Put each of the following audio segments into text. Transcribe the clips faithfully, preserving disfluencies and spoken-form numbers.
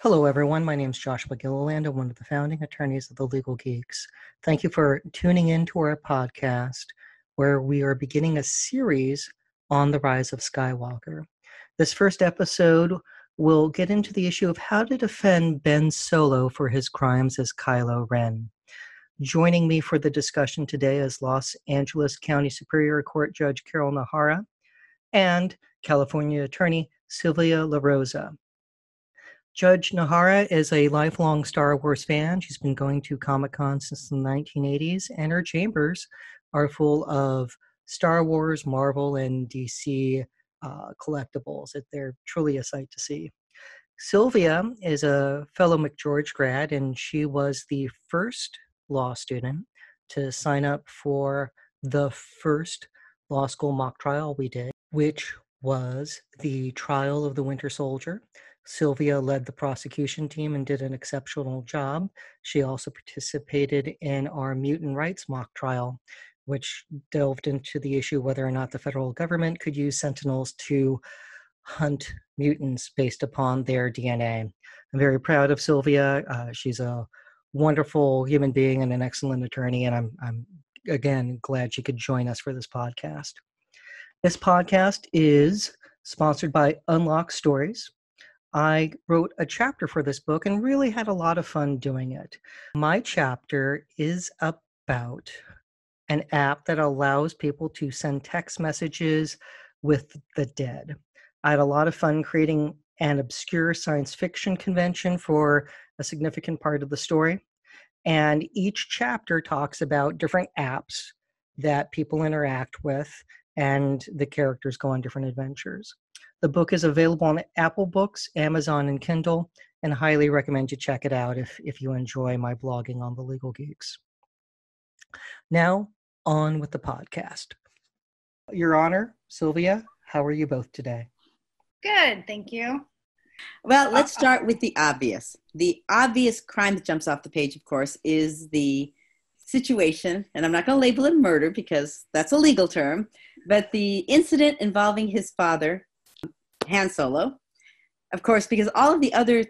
Hello, everyone. My name is Joshua Gilliland. I'm one of the founding attorneys of the Legal Geeks. Thank you for tuning in to our podcast, where we are beginning a series on the rise of Skywalker. This first episode will get into the issue of how to defend Ben Solo for his crimes as Kylo Ren. Joining me for the discussion today is Los Angeles County Superior Court Judge Carol Nahara and California attorney Sylvia La Rosa. Judge Nahara is a lifelong Star Wars fan. She's been going to Comic-Con since the nineteen eighties, and her chambers are full of Star Wars, Marvel, and D C uh, collectibles. They're truly a sight to see. Sylvia is a fellow McGeorge grad, and she was the first law student to sign up for the first law school mock trial we did, which was the trial of the Winter Soldier. Sylvia led the prosecution team and did an exceptional job. She also participated in our mutant rights mock trial, which delved into the issue whether or not the federal government could use sentinels to hunt mutants based upon their D N A. I'm very proud of Sylvia. Uh, she's a wonderful human being and an excellent attorney, and I'm, I'm again glad she could join us for this podcast. This podcast is sponsored by Unlock Stories. I wrote a chapter for this book and really had a lot of fun doing it. My chapter is about an app that allows people to send text messages with the dead. I had a lot of fun creating an obscure science fiction convention for a significant part of the story. And each chapter talks about different apps that people interact with, and the characters go on different adventures. The book is available on Apple Books, Amazon, and Kindle, and I highly recommend you check it out if, if you enjoy my blogging on the Legal Geeks. Now, on with the podcast. Your Honor, Sylvia, how are you both today? Good, thank you. Well, let's start with the obvious. The obvious crime that jumps off the page, of course, is the situation, and I'm not going to label it murder because that's a legal term, but the incident involving his father, Han Solo, of course, because all of the other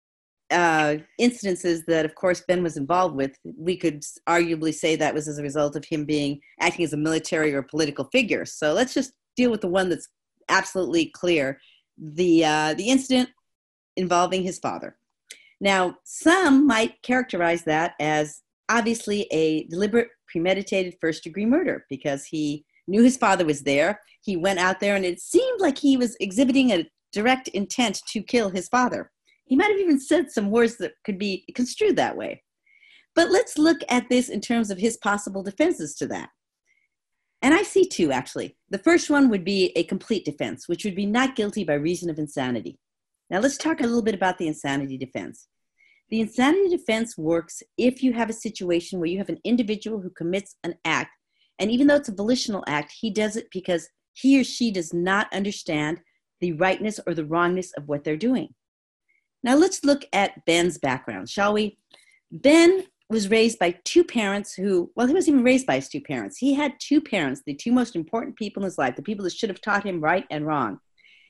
uh, incidences that, of course, Ben was involved with, we could arguably say that was as a result of him being acting as a military or political figure. So let's just deal with the one that's absolutely clear, the uh, the incident involving his father. Now, some might characterize that as obviously a deliberate, premeditated first-degree murder because he knew his father was there. He went out there, and it seemed like he was exhibiting a direct intent to kill his father. He might have even said some words that could be construed that way. But let's look at this in terms of his possible defenses to that. And I see two, actually. The first one would be a complete defense, which would be not guilty by reason of insanity. Now, let's talk a little bit about the insanity defense. The insanity defense works if you have a situation where you have an individual who commits an act, and even though it's a volitional act, he does it because he or she does not understand the rightness or the wrongness of what they're doing. Now let's look at Ben's background, shall we? Ben was raised by two parents who, well, he wasn't even raised by his two parents. He had two parents, the two most important people in his life, the people that should have taught him right and wrong.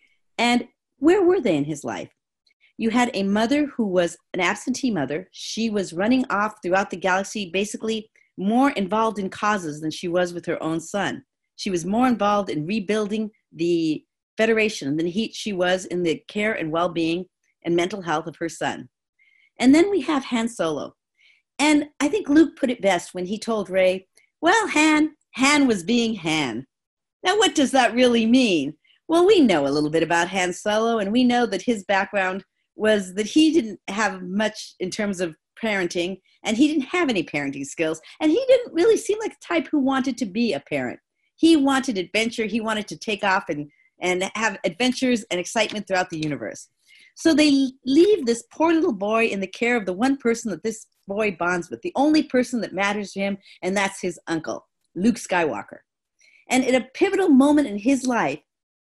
And where were they in his life? You had a mother who was an absentee mother. She was running off throughout the galaxy, basically more involved in causes than she was with her own son. She was more involved in rebuilding the Federation than he, she was in the care and well-being and mental health of her son. And then we have Han Solo. And I think Luke put it best when he told Rey, well, Han, Han was being Han. Now, what does that really mean? Well, we know a little bit about Han Solo, and we know that his background was that he didn't have much in terms of parenting, and he didn't have any parenting skills, and he didn't really seem like the type who wanted to be a parent. He wanted adventure. He wanted to take off and, and have adventures and excitement throughout the universe. So they leave this poor little boy in the care of the one person that this boy bonds with, the only person that matters to him, and that's his uncle, Luke Skywalker. And at a pivotal moment in his life,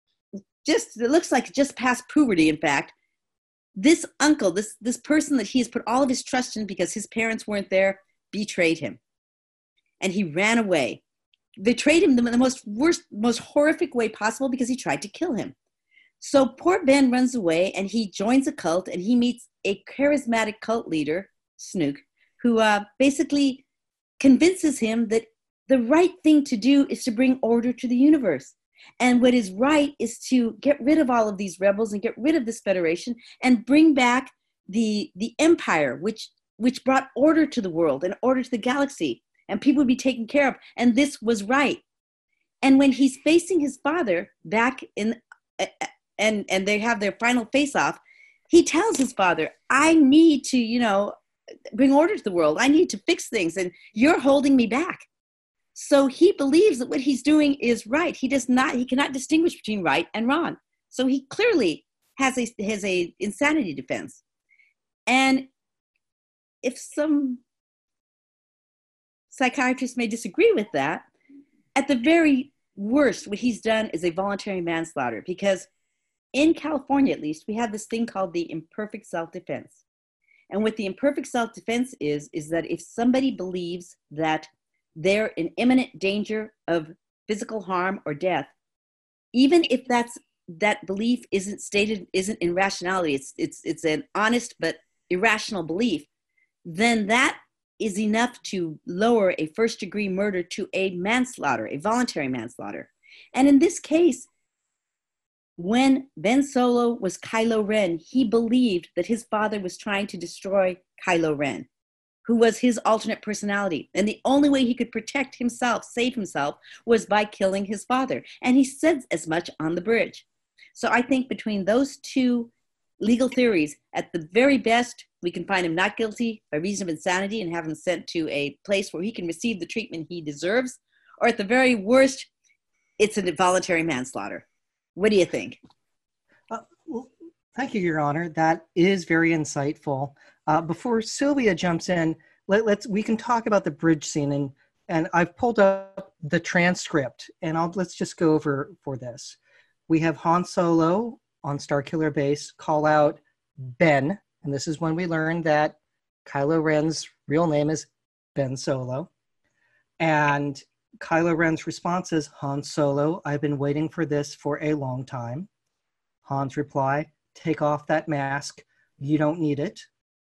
just it looks like just past puberty, in fact, this uncle, this, this person that he has put all of his trust in because his parents weren't there, betrayed him. And he ran away. Betrayed him in the most worst, most horrific way possible because he tried to kill him. So poor Ben runs away and he joins a cult and he meets a charismatic cult leader, Snook, who uh, basically convinces him that the right thing to do is to bring order to the universe. And what is right is to get rid of all of these rebels and get rid of this federation and bring back the, the empire, which, which brought order to the world and order to the galaxy, and people would be taken care of. And this was right. And when he's facing his father back in, and, and they have their final face-off, he tells his father, I need to, you know, bring order to the world. I need to fix things, and you're holding me back. So he believes that what he's doing is right. He does not, he cannot distinguish between right and wrong. So he clearly has a, has a insanity defense. And if some psychiatrists may disagree with that, at the very worst, what he's done is a voluntary manslaughter, because in California, at least, we have this thing called the imperfect self-defense. And what the imperfect self-defense is, is that if somebody believes that they're in imminent danger of physical harm or death, even if that's, that belief isn't stated, isn't in rationality, it's, it's, it's an honest but irrational belief, then that is enough to lower a first degree murder to a manslaughter, a voluntary manslaughter. And in this case, when Ben Solo was Kylo Ren, he believed that his father was trying to destroy Kylo Ren, who was his alternate personality. And the only way he could protect himself, save himself, was by killing his father. And he said as much on the bridge. So I think between those two legal theories, at the very best, we can find him not guilty by reason of insanity and have him sent to a place where he can receive the treatment he deserves. Or at the very worst, it's a voluntary manslaughter. What do you think? Uh, well, thank you, Your Honor. That is very insightful. Uh, before Sylvia jumps in, let, let's we can talk about the bridge scene, and and I've pulled up the transcript, and I'll let's just go over for this. We have Han Solo on Starkiller Base call out Ben, and this is when we learn that Kylo Ren's real name is Ben Solo, and Kylo Ren's response is, Han Solo, I've been waiting for this for a long time. Han's reply, take off that mask. You don't need it.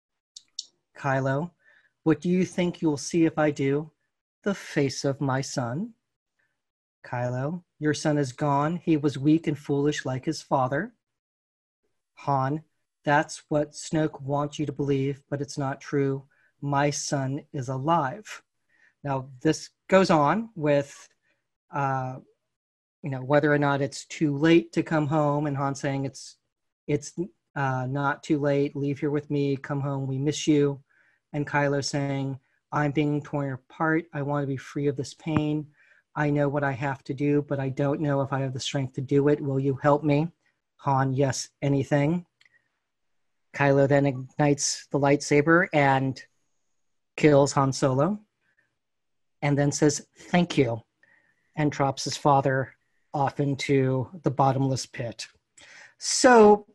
Kylo, what do you think you'll see if I do? The face of my son. Kylo, your son is gone. He was weak and foolish like his father. Han, that's what Snoke wants you to believe, but it's not true. My son is alive. Now, this goes on with, uh, you know, whether or not it's too late to come home, and Han saying it's it's uh, not too late. Leave here with me. Come home. We miss you. And Kylo saying, I'm being torn apart. I want to be free of this pain. I know what I have to do, but I don't know if I have the strength to do it. Will you help me? Han, yes, anything. Kylo then ignites the lightsaber and kills Han Solo, and then says, thank you, and drops his father off into the bottomless pit. So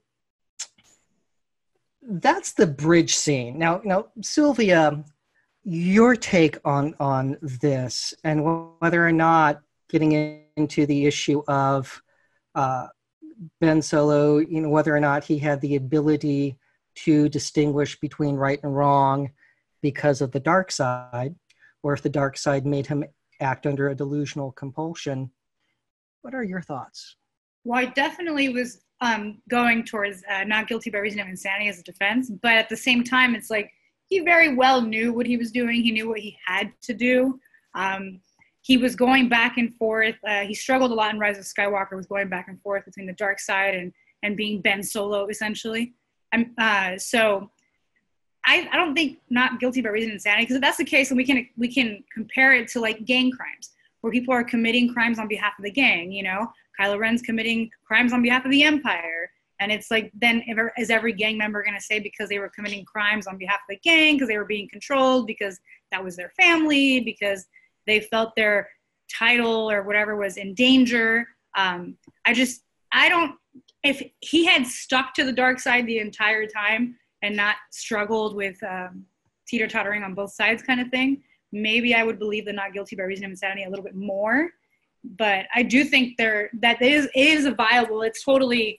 that's the bridge scene. Now, now, Sylvia, your take on, on this, and whether or not getting into the issue of uh, Ben Solo, you know, whether or not he had the ability to distinguish between right and wrong because of the dark side, or if the dark side made him act under a delusional compulsion. What are your thoughts? Well, I definitely was um, going towards uh, not guilty by reason of insanity as a defense, but at the same time, it's like he very well knew what he was doing. He knew what he had to do. Um, he was going back and forth. Uh, he struggled a lot in Rise of Skywalker, was going back and forth between the dark side and, and being Ben Solo, essentially. Um, uh, so I, I don't think not guilty by reason of insanity, because if that's the case, then we can we can compare it to like gang crimes, where people are committing crimes on behalf of the gang. You know, Kylo Ren's committing crimes on behalf of the Empire, and it's like, then is every gang member going to say because they were committing crimes on behalf of the gang, because they were being controlled, because that was their family, because they felt their title or whatever was in danger? Um, I just I don't. If he had stuck to the dark side the entire time and not struggled with um, teeter-tottering on both sides kind of thing, maybe I would believe the not guilty by reason of insanity a little bit more. But I do think there that is is a viable, it's totally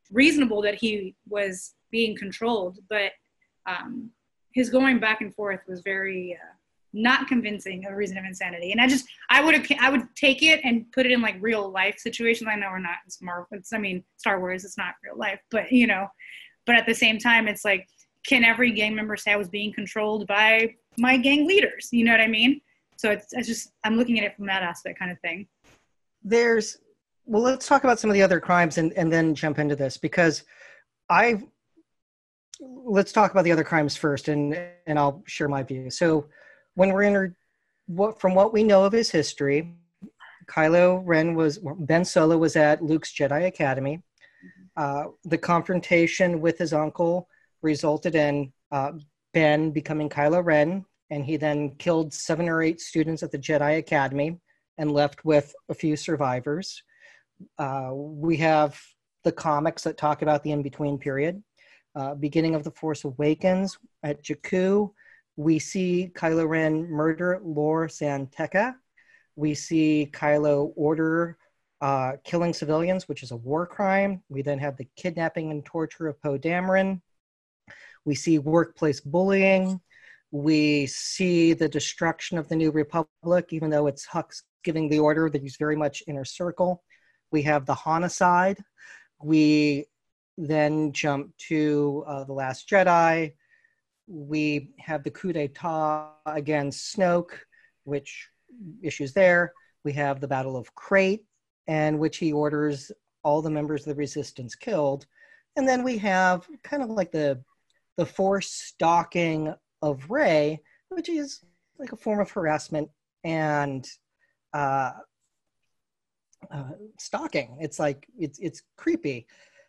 reasonable that he was being controlled, but um, his going back and forth was very uh, not convincing of a reason of insanity. And I just, I would have, I would take it and put it in like real life situations. I know we're not, it's Marvel, it's, I mean, Star Wars, it's not real life, but you know, but at the same time, it's like, can every gang member say I was being controlled by my gang leaders? You know what I mean? So it's, it's just, I'm looking at it from that aspect kind of thing. There's, well, let's talk about some of the other crimes and, and then jump into this, because I, let's talk about the other crimes first, and, and I'll share my view. So when we're in, what, from what we know of his history, Kylo Ren was, Ben Solo was at Luke's Jedi Academy. Uh, the confrontation with his uncle resulted in uh, Ben becoming Kylo Ren, and he then killed seven or eight students at the Jedi Academy and left with a few survivors. Uh, we have the comics that talk about the in-between period. Uh, beginning of The Force Awakens at Jakku, we see Kylo Ren murder Lor San Tekka. We see Kylo order uh, killing civilians, which is a war crime. We then have the kidnapping and torture of Poe Dameron. We see workplace bullying. We see the destruction of the New Republic, even though it's Hux giving the order that he's very much inner circle. We have the homicide. We then jump to uh, The Last Jedi. We have the coup d'etat against Snoke, which issues there. We have the Battle of Crate, in which he orders all the members of the Resistance killed. And then we have kind of like the, the Force stalking of Rey, which is like a form of harassment and uh, uh, stalking. It's like, it's it's creepy.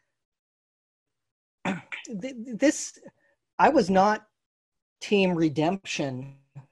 This, I was not team redemption,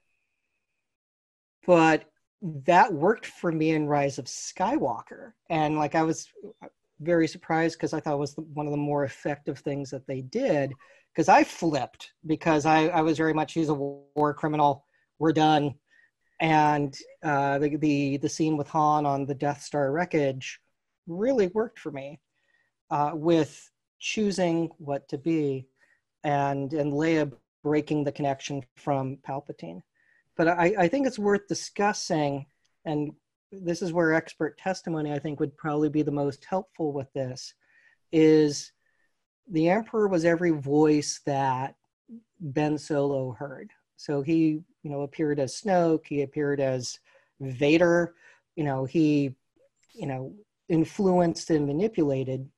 but that worked for me in Rise of Skywalker. And like, I was very surprised because I thought it was the, one of the more effective things that they did, because I flipped, because I, I was very much, he's a war criminal, we're done. And uh, the, the, the scene with Han on the Death Star wreckage really worked for me uh, with choosing what to be, and and Leia breaking the connection from Palpatine. But I, I think it's worth discussing, and this is where expert testimony I think would probably be the most helpful with this, is the Emperor was every voice that Ben Solo heard. So he, you know, appeared as Snoke, he appeared as Vader, you know, he, you know, influenced and manipulated.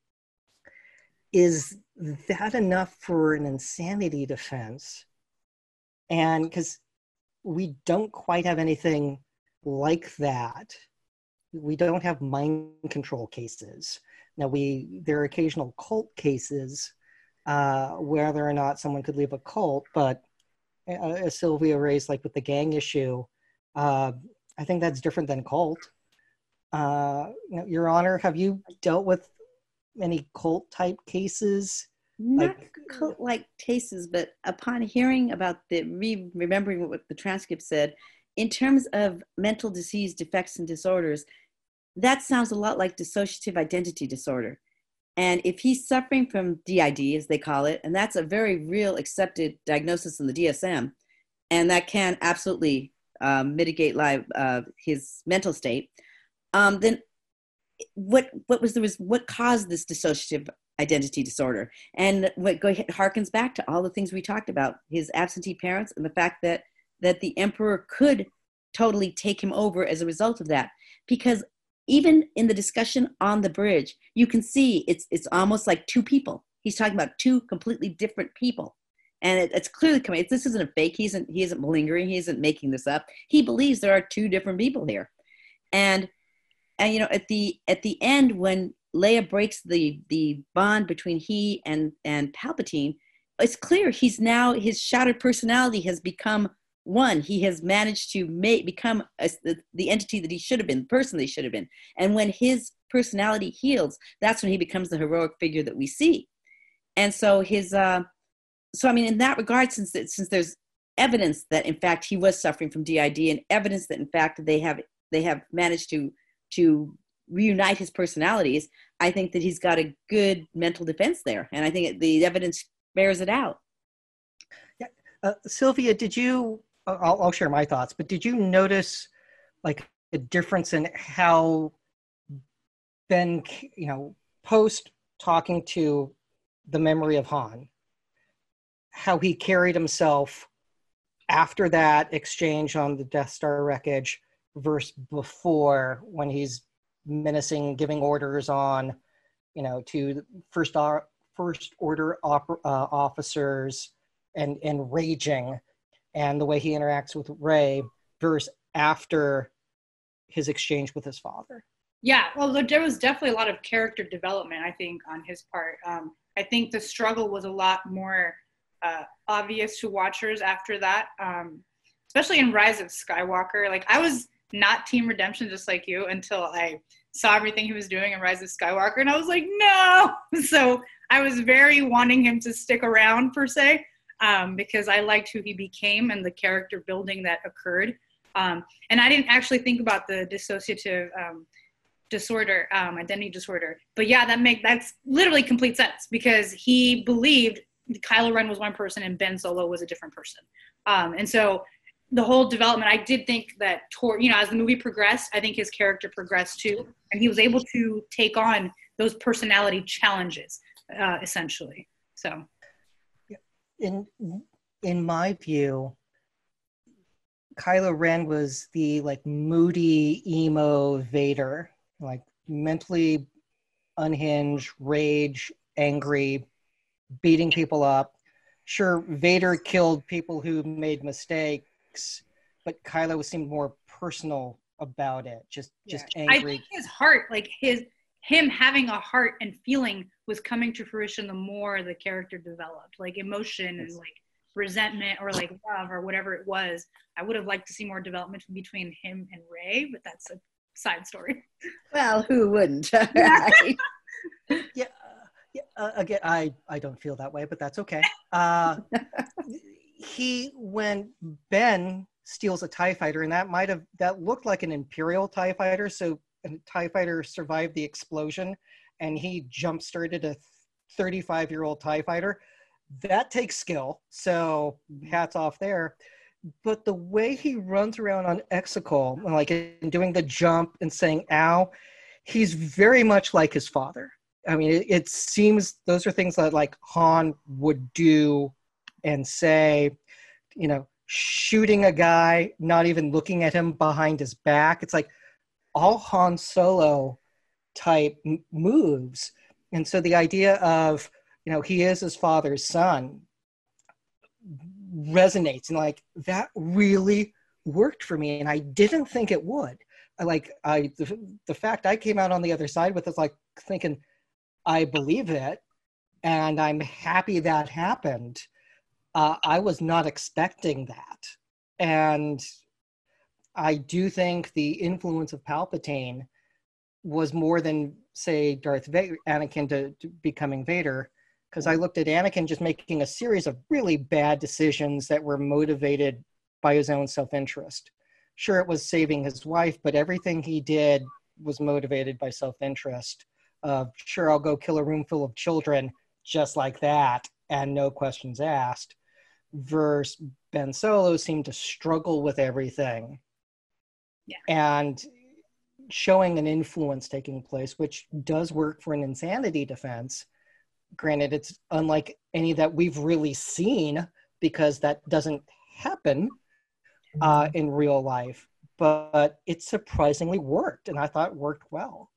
Is that enough for an insanity defense? And because we don't quite have anything like that. We don't have mind control cases. Now, we there are occasional cult cases, uh, whether or not someone could leave a cult, but uh, as Sylvia raised, like with the gang issue, uh, I think that's different than cult. Uh, you know, Your Honor, have you dealt with any cult type cases? Not Like, cult-like cases, but upon hearing about the, re- remembering what the transcript said, in terms of mental disease, defects, and disorders, that sounds a lot like dissociative identity disorder. And if he's suffering from D I D, as they call it, and that's a very real accepted diagnosis in the D S M, and that can absolutely um, mitigate live, uh, his mental state, um, then what what was the what caused this dissociative identity disorder? And what go harkens back to all the things we talked about, his absentee parents and the fact that that the Emperor could totally take him over as a result of that. Because even in the discussion on the bridge, you can see it's it's almost like two people. He's talking about two completely different people. And it, it's clearly coming. This isn't a fake. He isn't, he isn't malingering. He isn't making this up. He believes there are two different people here. And And, you know, at the at the end, when Leia breaks the the bond between he and, and Palpatine, it's clear he's now, his shattered personality has become one. He has managed to make, become a, the, the entity that he should have been, the person that he should have been. And when his personality heals, that's when he becomes the heroic figure that we see. And so his, uh, so I mean, in that regard, since since there's evidence that in fact he was suffering from D I D, and evidence that in fact they have they have managed to to reunite his personalities, I think that he's got a good mental defense there. And I think the evidence bears it out. Yeah. Uh, Sylvia, did you, I'll, I'll share my thoughts, but did you notice like a difference in how Ben, you know, post talking to the memory of Han, how he carried himself after that exchange on the Death Star wreckage versus before, when he's menacing, giving orders on, you know, to first or, first order op, uh, officers and, and raging, and the way he interacts with Rey versus after his exchange with his father? Yeah, well, there was definitely a lot of character development, I think, on his part. Um, I think the struggle was a lot more uh, obvious to watchers after that, um, especially in Rise of Skywalker. Like, I was not Team Redemption, just like you, until I saw everything he was doing in Rise of Skywalker, and I was like, no! So I was very wanting him to stick around, per se, um, because I liked who he became and the character building that occurred. Um, and I didn't actually think about the dissociative um, disorder, um, identity disorder. But yeah, that make that's literally complete sense, because he believed Kylo Ren was one person and Ben Solo was a different person. Um, and so the whole development, I did think that, toward, you know, as the movie progressed, I think his character progressed too, and he was able to take on those personality challenges, uh, essentially. So, in in my view, Kylo Ren was the like moody emo Vader, like mentally unhinged, rage, angry, beating people up. Sure, Vader killed people who made mistakes, but Kylo seemed more personal about it, just just yeah. angry. I think his heart, like his him having a heart and feeling, was coming to fruition the more the character developed, like emotion and like resentment or like love or whatever it was. I would have liked to see more development between him and Rey, but that's a side story. Well, who wouldn't? yeah, yeah. Uh, again, I I don't feel that way, but that's okay. Uh, he when Ben steals a TIE fighter, and that might have that looked like an Imperial TIE fighter, so a TIE fighter survived the explosion, and he jump started a thirty-five year old TIE fighter. That takes skill, so hats off there. But the way he runs around on Exegol, like in doing the jump and saying "ow," he's very much like his father. I mean, it, it seems those are things that like Han would do and say, you know, shooting a guy, not even looking at him behind his back. It's like all Han Solo type m- moves. And so the idea of, you know, he is his father's son resonates, and like that really worked for me, and I didn't think it would. I like I the, the fact I came out on the other side with is like thinking, I believe it, and I'm happy that happened. Uh, I was not expecting that, and I do think the influence of Palpatine was more than, say, Darth Vader, Anakin to, to becoming Vader. Because I looked at Anakin just making a series of really bad decisions that were motivated by his own self-interest. Sure, it was saving his wife, but everything he did was motivated by self-interest. Uh, sure, I'll go kill a room full of children just like that, and no questions asked. Versus Ben Solo seemed to struggle with everything. Yeah. And showing an influence taking place, which does work for an insanity defense. Granted, it's unlike any that we've really seen, because that doesn't happen uh, in real life, but it surprisingly worked, and I thought it worked well.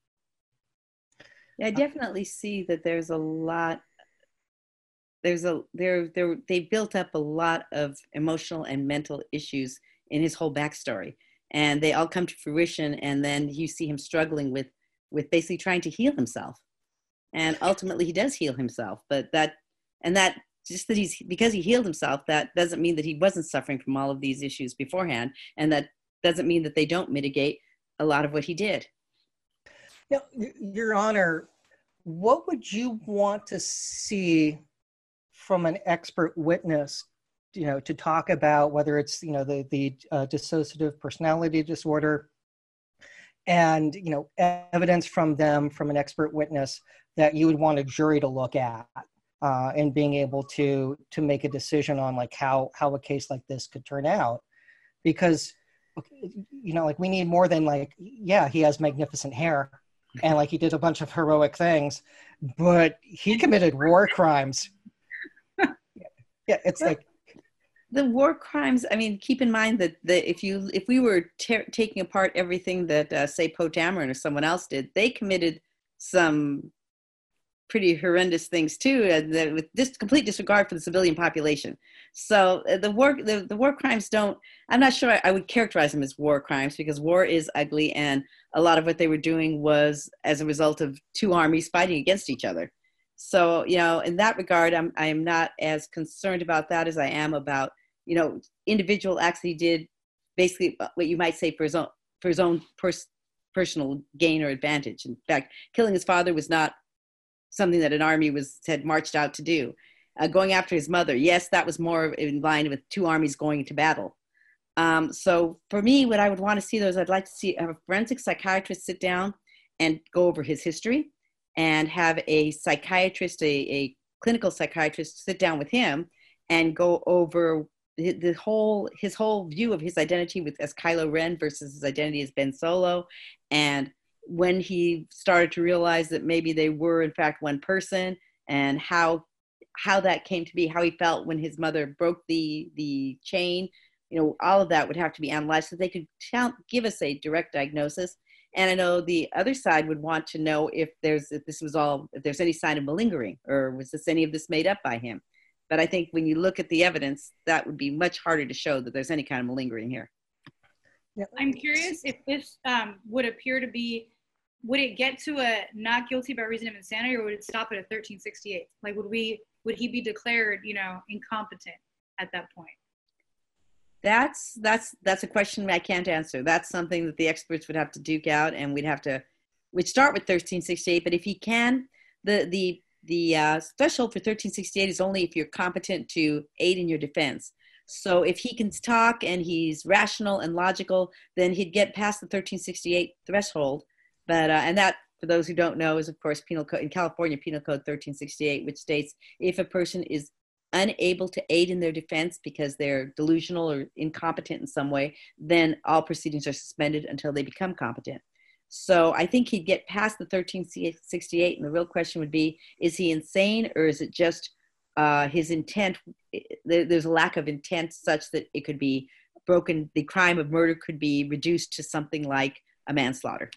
Yeah, I definitely see that there's a lot, there's a, there, there, they built up a lot of emotional and mental issues in his whole backstory, and they all come to fruition, and then you see him struggling with, with basically trying to heal himself. And ultimately he does heal himself, but that, and that just that he's, because he healed himself, that doesn't mean that he wasn't suffering from all of these issues beforehand. And that doesn't mean that they don't mitigate a lot of what he did. Now, Your Honor, what would you want to see from an expert witness, you know, to talk about whether it's, you know, the, the uh, dissociative personality disorder and, you know, evidence from them, from an expert witness that you would want a jury to look at, uh, and being able to to make a decision on like how how a case like this could turn out. Because, you know, like we need more than like, yeah, he has magnificent hair and like he did a bunch of heroic things, but he committed war crimes. Yeah, it's like the war crimes. I mean, keep in mind that the, if you if we were ter- taking apart everything that uh, say Poe Dameron or someone else did, they committed some pretty horrendous things too, uh, with this complete disregard for the civilian population. So uh, the war the, the war crimes don't. I'm not sure I, I would characterize them as war crimes, because war is ugly, and a lot of what they were doing was as a result of two armies fighting against each other. So, you know, in that regard, I'm I'm not as concerned about that as I am about, you know, individual acts that he did, basically what you might say for his own for his own pers- personal gain or advantage. In fact, killing his father was not something that an army was had marched out to do. Uh, going after his mother, yes, that was more in line with two armies going into battle. Um, so for me, what I would want to see, though, is I'd like to see a forensic psychiatrist sit down and go over his history, and have a psychiatrist, a, a clinical psychiatrist, sit down with him and go over the, the whole his whole view of his identity with as Kylo Ren versus his identity as Ben Solo, and when he started to realize that maybe they were in fact one person, and how how that came to be, how he felt when his mother broke the the chain. You know, all of that would have to be analyzed so they could tell, give us a direct diagnosis. And I know the other side would want to know if there's if this was all if there's any sign of malingering, or was this any of this made up by him. But I think when you look at the evidence, that would be much harder to show that there's any kind of malingering here. Yeah. I'm curious if this um, would appear to be, would it get to a not guilty by reason of insanity, or would it stop at a thirteen sixty-eight? Like, would we would he be declared, you know, incompetent at that point? That's that's that's a question I can't answer. That's something that the experts would have to duke out, and we'd have to we'd start with thirteen sixty-eight. But if he can, the the the uh, threshold for thirteen sixty-eight is only if you're competent to aid in your defense. So if he can talk and he's rational and logical, then he'd get past the thirteen sixty-eight threshold. But uh, and that, for those who don't know, is of course penal code in California, Penal Code thirteen sixty-eight, which states if a person is unable to aid in their defense because they're delusional or incompetent in some way, then all proceedings are suspended until they become competent. So I think he'd get past the thirteen sixty-eight, and the real question would be, is he insane, or is it just uh, his intent? There's a lack of intent such that it could be broken, the crime of murder could be reduced to something like a manslaughter.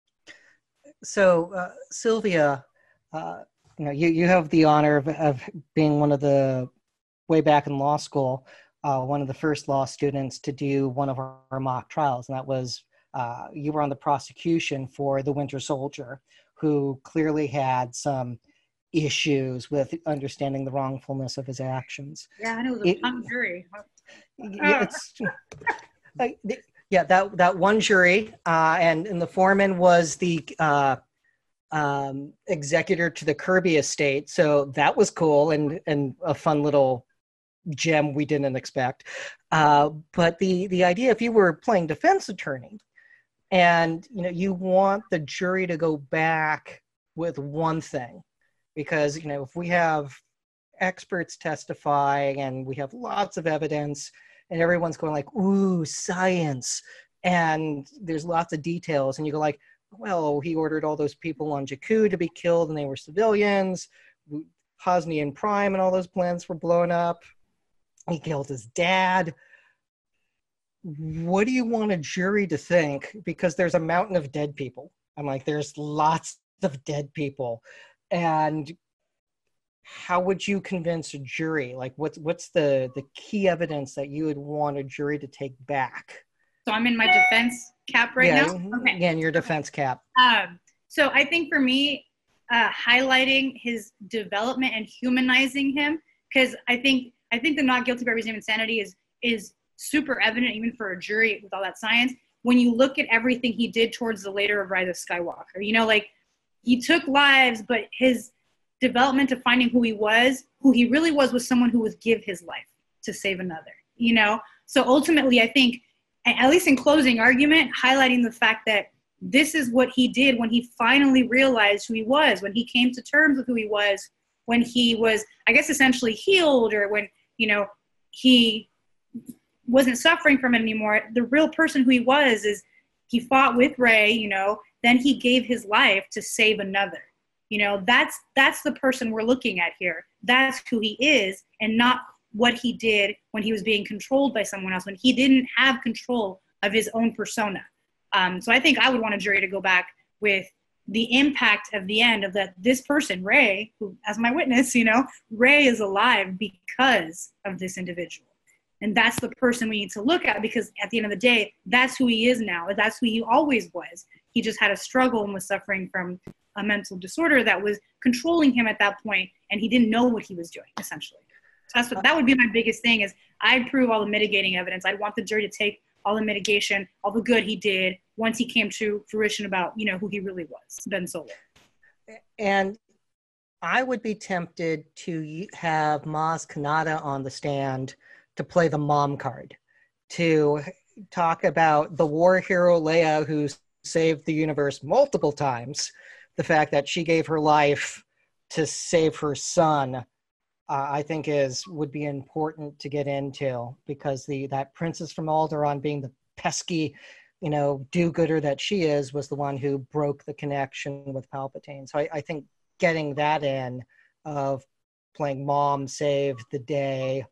So uh, Sylvia, uh, you know, you, you have the honor of, of being one of the, way back in law school, uh, one of the first law students to do one of our, our mock trials. And that was, uh, you were on the prosecution for the Winter Soldier, who clearly had some issues with understanding the wrongfulness of his actions. Yeah, and it was a fun jury. Yeah, it's, uh, yeah, that, that one jury, uh, and, and the foreman was the, uh, Um, executor to the Kirby estate, so that was cool and and a fun little gem we didn't expect. Uh, but the the idea, if you were playing defense attorney, and you know you want the jury to go back with one thing, because you know if we have experts testifying and we have lots of evidence, and everyone's going like, "Ooh, science," and there's lots of details, and you go like, well, he ordered all those people on Jakku to be killed and they were civilians. Hosnian Prime and all those plans were blown up. He killed his dad. What do you want a jury to think? Because there's a mountain of dead people. I'm like, there's lots of dead people. And how would you convince a jury? Like, what's what's the, the key evidence that you would want a jury to take back? So I'm in my defense cap right yeah, now? Okay. Yeah, in your defense cap. Um, so I think for me, uh, highlighting his development and humanizing him, because I think I think the not guilty by reason of insanity is is super evident even for a jury with all that science. When you look at everything he did towards the later of Rise of Skywalker, you know, like he took lives, but his development of finding who he was, who he really was, was someone who would give his life to save another, you know? So ultimately, I think, at least in closing argument, highlighting the fact that this is what he did when he finally realized who he was, when he came to terms with who he was, when he was, I guess, essentially healed, or when, you know, he wasn't suffering from it anymore. The real person who he was is he fought with Ray, you know, then he gave his life to save another. You know, that's that's the person we're looking at here. That's who he is, and not what he did when he was being controlled by someone else, when he didn't have control of his own persona. Um, so I think I would want a jury to go back with the impact of the end of that this person, Ray, who, as my witness, you know, Ray is alive because of this individual. And that's the person we need to look at, because at the end of the day, that's who he is now. That's who he always was. He just had a struggle and was suffering from a mental disorder that was controlling him at that point, and he didn't know what he was doing, essentially. So that's what, that would be my biggest thing, is I'd prove all the mitigating evidence. I'd want the jury to take all the mitigation, all the good he did, once he came to fruition about, you know, who he really was, Ben Solo. And I would be tempted to have Maz Kanata on the stand to play the mom card, to talk about the war hero Leia, who saved the universe multiple times, the fact that she gave her life to save her son, uh, I think is would be important to get into, because the that princess from Alderaan, being the pesky, you know, do-gooder that she is, was the one who broke the connection with Palpatine. So I, I think getting that in, of playing mom saved the day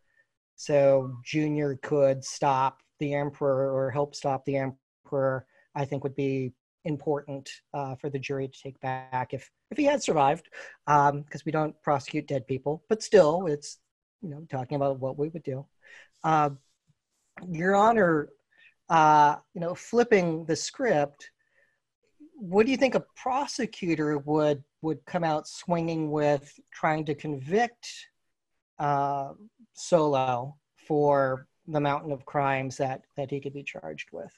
so Junior could stop the Emperor or help stop the Emperor, I think would be important uh, for the jury to take back if if he had survived, because um, we don't prosecute dead people, but still, it's, you know, talking about what we would do. Uh, Your Honor, uh, you know, flipping the script, what do you think a prosecutor would would come out swinging with, trying to convict uh, Solo for the mountain of crimes that that he could be charged with?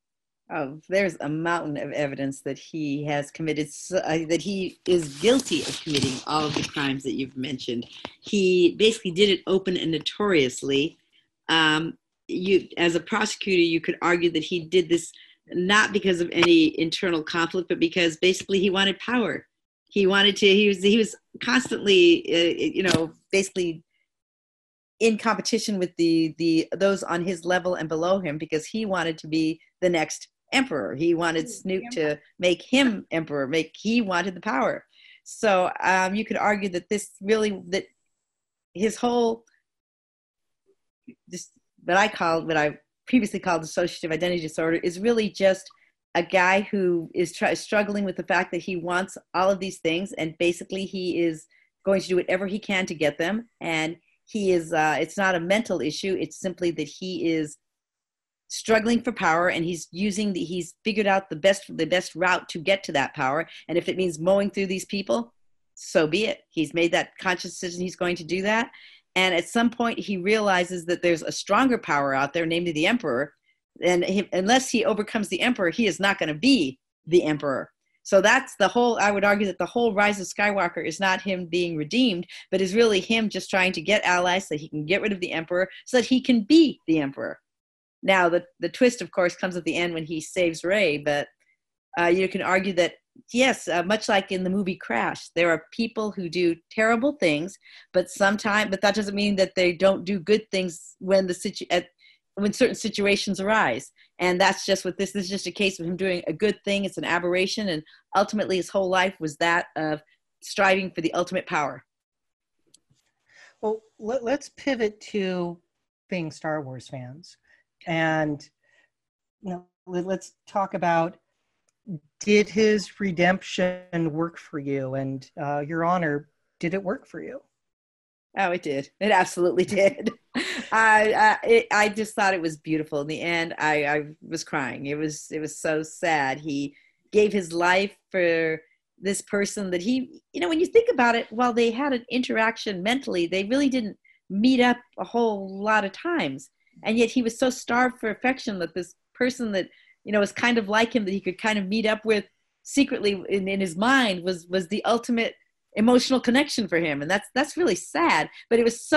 Oh, there's a mountain of evidence that he has committed, uh, that he is guilty of committing all of the crimes that you've mentioned. He basically did it open and notoriously. Um, you, as a prosecutor, you could argue that he did this not because of any internal conflict, but because basically he wanted power. He wanted to. He was. He was constantly, uh, you know, basically in competition with the the those on his level and below him, because he wanted to be the next emperor. He wanted Snoke to make him emperor. Make he wanted the power. So um, you could argue that this really, that his whole, this what I called, what I previously called dissociative identity disorder, is really just a guy who is try, struggling with the fact that he wants all of these things, and basically he is going to do whatever he can to get them. And he is, uh, it's not a mental issue. It's simply that he is struggling for power, and he's using the, he's figured out the best, the best route to get to that power. And if it means mowing through these people, so be it. He's made that conscious decision. He's going to do that. And at some point he realizes that there's a stronger power out there, namely the Emperor. And he, unless he overcomes the Emperor, he is not going to be the Emperor. So that's the whole, I would argue that the whole Rise of Skywalker is not him being redeemed, but is really him just trying to get allies so he can get rid of the Emperor, so that he can be the Emperor. Now, the, the twist, of course, comes at the end when he saves Rey, but uh, you can argue that, yes, uh, much like in the movie Crash, there are people who do terrible things, but sometimes, but that doesn't mean that they don't do good things when the situ- at, when certain situations arise. And that's just what this, this is just a case of him doing a good thing. It's an aberration. And ultimately his whole life was that of striving for the ultimate power. Well, let, let's pivot to being Star Wars fans. And you know, let, let's talk about, did his redemption work for you? And uh, Your Honor, did it work for you? Oh, it did. It absolutely did. I I, it, I just thought it was beautiful. In the end, I, I was crying. It was it was so sad. He gave his life for this person that he, you know, when you think about it, while they had an interaction mentally, they really didn't meet up a whole lot of times. And yet he was so starved for affection that this person that, you know, was kind of like him, that he could kind of meet up with secretly in, in his mind, was was the ultimate emotional connection for him. And that's that's really sad. But it was such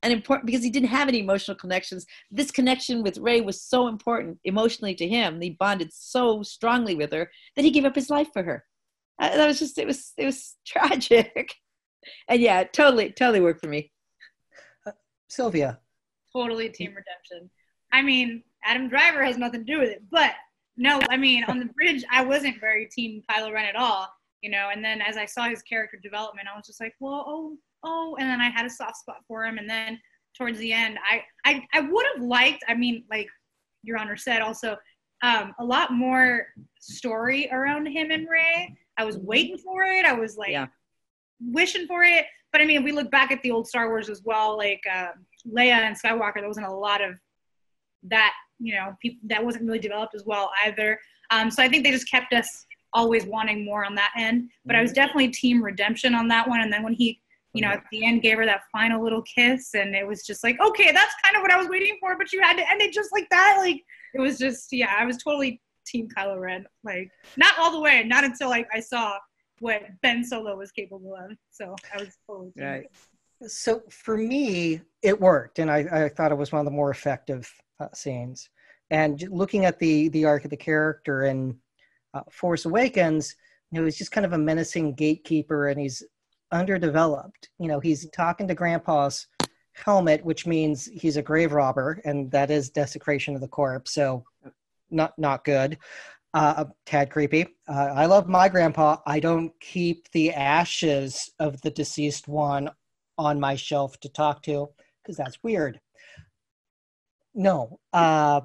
an important, because he didn't have any emotional connections. This connection with Rey was so important emotionally to him. He bonded so strongly with her that he gave up his life for her. Uh, that was just, it was, it was tragic. And yeah, it totally, totally worked for me. Uh, Sylvia. Totally team redemption. I mean, Adam Driver has nothing to do with it, but no, I mean, on the bridge, I wasn't very team Kylo Ren at all, you know, and then as I saw his character development, I was just like, well, oh, oh, and then I had a soft spot for him, and then towards the end, I, I, I would have liked, I mean, like Your Honor said also, um, a lot more story around him and Rey. I was waiting for it. I was like yeah. wishing for it. But I mean, if we look back at the old Star Wars as well, like uh, Leia and Skywalker, there wasn't a lot of that, you know, people, that wasn't really developed as well either. Um, so I think they just kept us always wanting more on that end. But I was definitely team redemption on that one. And then when he, you know, at the end gave her that final little kiss, and it was just like, okay, that's kind of what I was waiting for, but you had to end it just like that. Like, it was just, yeah, I was totally team Kylo Ren. Like, not all the way, not until like I saw what Ben Solo was capable of. So I was totally team right. So for me, it worked, and I, I thought it was one of the more effective uh, scenes. And looking at the the arc of the character in uh, Force Awakens, you know, he's just kind of a menacing gatekeeper, and he's underdeveloped. You know, he's talking to Grandpa's helmet, which means he's a grave robber, and that is desecration of the corpse. So, not not good. Uh, a tad creepy. Uh, I love my grandpa. I don't keep the ashes of the deceased one on my shelf to talk to, because that's weird. No. Uh,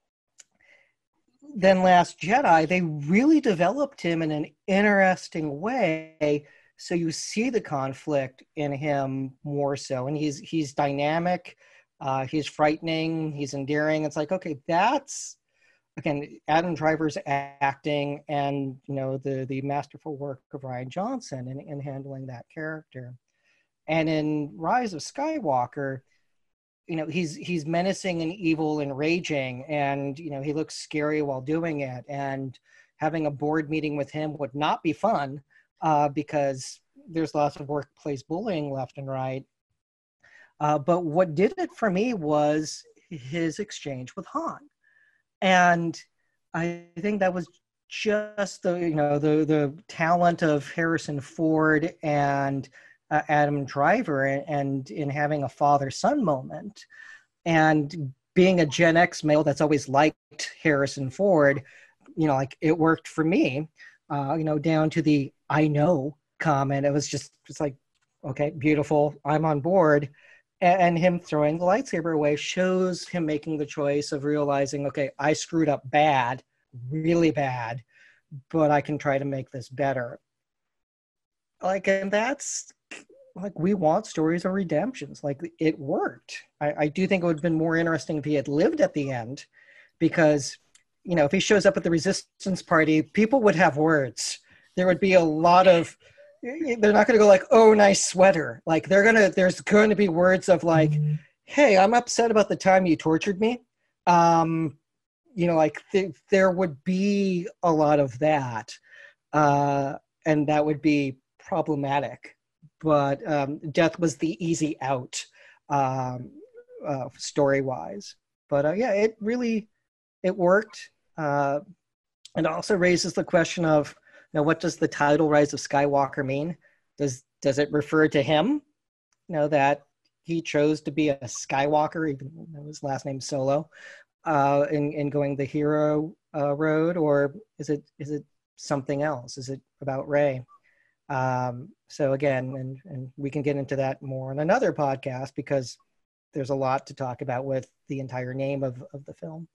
then Last Jedi, they really developed him in an interesting way. So you see the conflict in him more so, and he's he's dynamic. Uh, he's frightening. He's endearing. It's like, okay, that's again Adam Driver's acting, and you know the the masterful work of Rian Johnson in, in handling that character. And in Rise of Skywalker, you know, he's he's menacing and evil and raging, and you know he looks scary while doing it. And having a board meeting with him would not be fun uh, because there's lots of workplace bullying left and right. Uh, but what did it for me was his exchange with Han, and I think that was just the you know the the talent of Harrison Ford and Uh, Adam Driver, and, and in having a father-son moment, and being a Gen X male that's always liked Harrison Ford, you know, like it worked for me, uh, you know, down to the "I know" comment. It was just, it's like, okay, beautiful, I'm on board. And, and him throwing the lightsaber away shows him making the choice of realizing, okay, I screwed up bad, really bad, but I can try to make this better. Like, and that's, like, we want stories of redemptions. Like, it worked. I, I do think it would have been more interesting if he had lived at the end, because, you know, if he shows up at the Resistance party, people would have words. There would be a lot of, they're not going to go like, oh, nice sweater. Like, they're going to, there's going to be words of like, hey, I'm upset about the time you tortured me. Um, you know, like th- there would be a lot of that. Uh, and that would be problematic. But um, death was the easy out um, uh, story-wise. But uh, yeah, it really, it worked. Uh, and also raises the question of, you know, what does the title Rise of Skywalker mean? Does does it refer to him? You know, that he chose to be a Skywalker, even though his last name's Solo, uh, in, in going the hero uh, road? Or is it is it something else? Is it about Rey? Um, so again, and, and we can get into that more on another podcast, because there's a lot to talk about with the entire name of, of the film.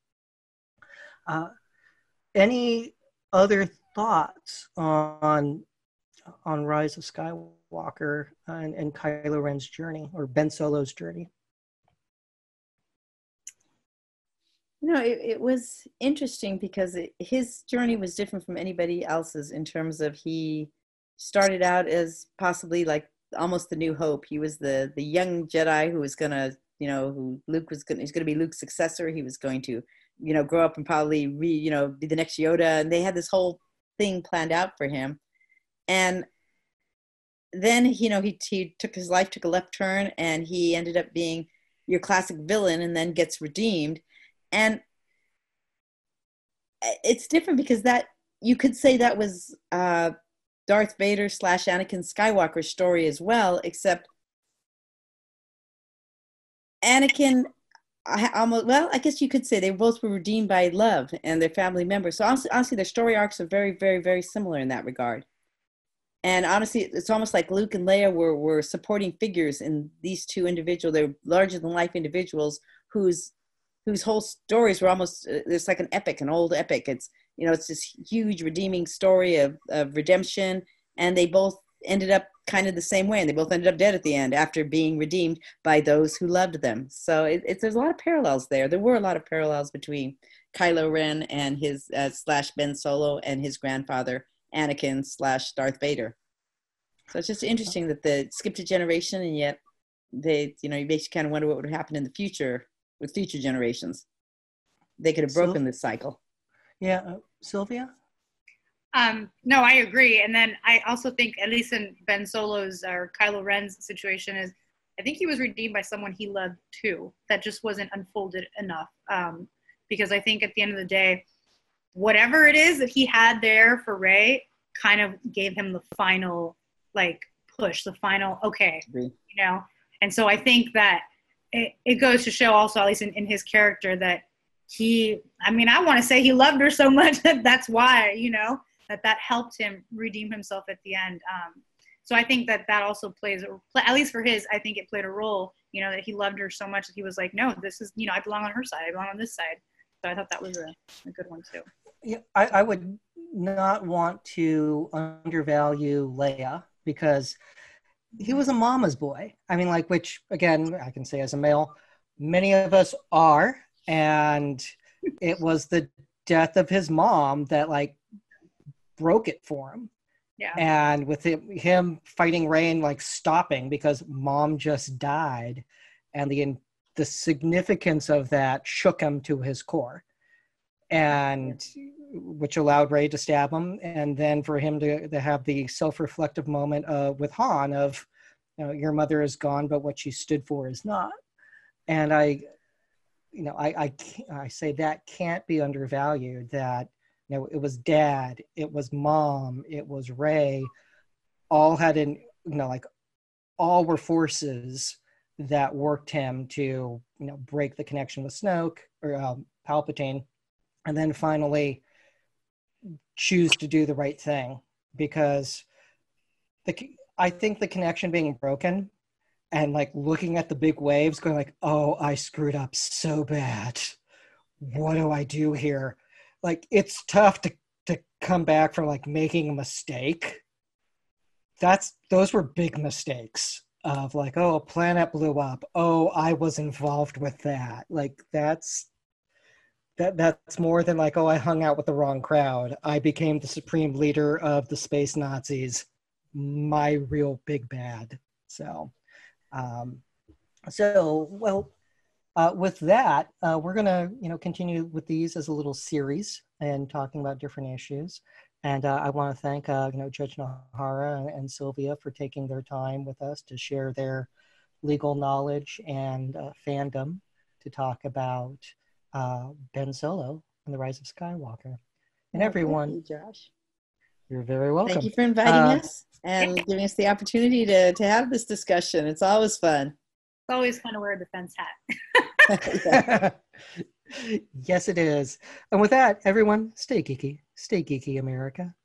Uh, any other thoughts on on Rise of Skywalker and, and Kylo Ren's journey, or Ben Solo's journey? You know, it, it was interesting because it, his journey was different from anybody else's in terms of he started out as possibly like almost the New Hope. He was the the young Jedi who was gonna, you know, who Luke was gonna, he's gonna be Luke's successor. He was going to, you know, grow up and probably re, you know, be the next Yoda. And they had this whole thing planned out for him. And then, you know, he he took his life took a left turn, and he ended up being your classic villain and then gets redeemed. And it's different because that, you could say that was uh, Darth Vader slash Anakin Skywalker's story as well, except Anakin, I almost, well, I guess you could say they both were redeemed by love and their family members. So honestly, honestly, their story arcs are very, very, very similar in that regard. And honestly, it's almost like Luke and Leia were, were supporting figures in these two individuals. They're larger than life individuals whose whose whole stories were almost, uh, it's like an epic, an old epic. It's, you know, it's this huge redeeming story of, of redemption. And they both ended up kind of the same way. And they both ended up dead at the end after being redeemed by those who loved them. So it, it, there's a lot of parallels there. There were a lot of parallels between Kylo Ren and his uh, slash Ben Solo and his grandfather, Anakin slash Darth Vader. So it's just interesting that they skipped a generation, and yet they, you know, you makes you kind of wonder what would happen in the future with future generations. They could have broken Sil- this cycle. Yeah, uh, Sylvia? Um, no, I agree. And then I also think, at least in Ben Solo's or Kylo Ren's situation, is I think he was redeemed by someone he loved too. That just wasn't unfolded enough. Um, because I think at the end of the day, whatever it is that he had there for Rey kind of gave him the final like push, the final, okay, you know? And so I think that it, it goes to show also, at least in, in his character, that he, I mean, I want to say he loved her so much that that's why, you know, that that helped him redeem himself at the end. Um, so I think that that also plays, at least for his, I think it played a role, you know, that he loved her so much that he was like, no, this is, you know, I belong on her side. I belong on this side. So I thought that was a, a good one too. Yeah, I, I would not want to undervalue Leia because he was a mama's boy. I mean, like, which again, I can say as a male, many of us are. And it was the death of his mom that like broke it for him. Yeah. And with him, him fighting Rey and like stopping because mom just died, and the the significance of that shook him to his core, and which allowed Rey to stab him, and then for him to, to have the self-reflective moment uh, with Han of, you know, your mother is gone, but what she stood for is not. And I, you know, I I, I say that can't be undervalued. That, you know, it was dad, it was mom, it was Rey, all had an, you know, like all were forces that worked him to, you know, break the connection with Snoke or um, Palpatine, and then finally choose to do the right thing. Because the I think the connection being broken and like looking at the big waves going like, oh, I screwed up so bad. What do I do here? Like, it's tough to, to come back from like making a mistake. That's, those were big mistakes of like, oh, a planet blew up. Oh, I was involved with that. Like, that's, that that's more than like, oh, I hung out with the wrong crowd. I became the supreme leader of the space Nazis. My real big bad. So, um, so, well, uh, with that, uh, we're going to, you know, continue with these as a little series and talking about different issues. And uh, I want to thank, uh, you know, Judge Nahara and, and Sylvia for taking their time with us to share their legal knowledge and uh, fandom to talk about uh, Ben Solo and the Rise of Skywalker. And well, everyone, thank you, Josh. You're very welcome. Thank you for inviting uh, us and giving us the opportunity to, to have this discussion. It's always fun. It's always fun to wear a defense hat. Yes, it is. And with that, everyone, stay geeky. Stay geeky, America.